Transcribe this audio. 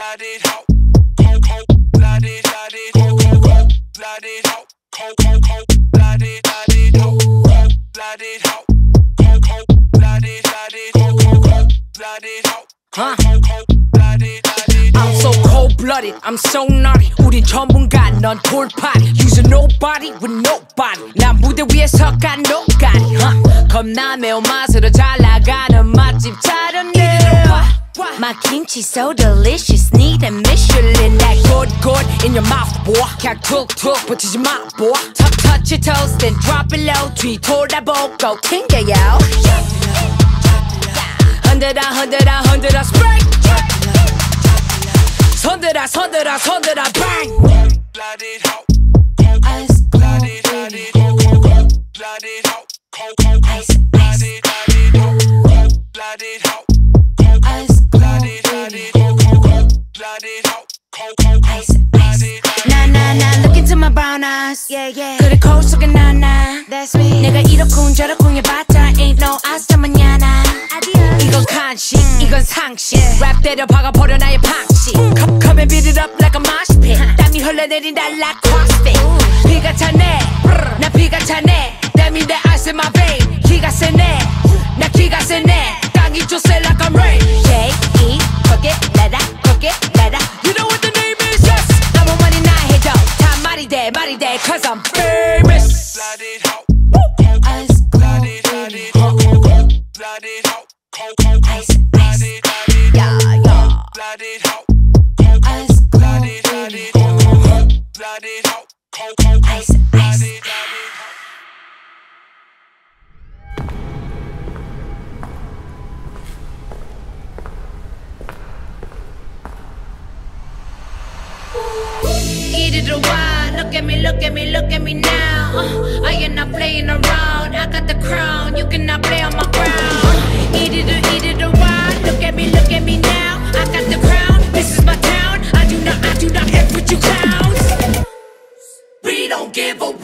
blooded hoe, cold, blooded, cold, blooded hoe, cold, blooded, hoe, blooded hoe, cold, blooded, blooded hoe, blooded. I'm so cold-blooded, I'm so naughty. 우린 전문가, 넌 돌팔이. Using nobody with nobody. 난 무대 위에서 간 노가리. 겁나 매운맛으로 잘 나가는 맛집 차렸네. My kimchi so delicious, need a Michelin. That good in your mouth, boy. 그냥 툭툭 버티지 마, boy. Touch your toes, then drop it low. 뒤 돌아보고 튕겨요. 흔들어, spray. 손들어, bang. Blooded hoe, Ice blooded, blooded hoe, cold, blooded, hoe, blooded hoe, ice blooded, hoe, cold, blooded. Nah, look into my brown eyes. Yeah. 그래 거울 속에 나나. That's me. 내가 이렇군 저렇군 해봤자 ain't no hasta mañana. 이건 간식, 이건 상식. 랩 때려 박아버려 나의 방식. Come and beat it up like a mosh pit. 땀이 흘러내린다 like CrossFit. 피가 차네, 나 피가 차네. That mean that ice in my vein. 기가 세네, 나 기가 세네. 땅이 좁세 like I'm rain. J.E. cook it, let it. You know what the name is, yes. 아무 말이나 해도 다 말이 돼, cause I'm famous. Blooded hoe, Ice blooded, hoe, blooded hoe, cold, blooded, yeah. blooded hoe, Ice blooded, blooded hoe, cold, blooded. Eat it a while, look at me now. I am not playing around, I got the crown, you cannot play on my ground. Eat it a while, look at me now. I got the crown, this is my town. I do not F with you clowns. We don't give a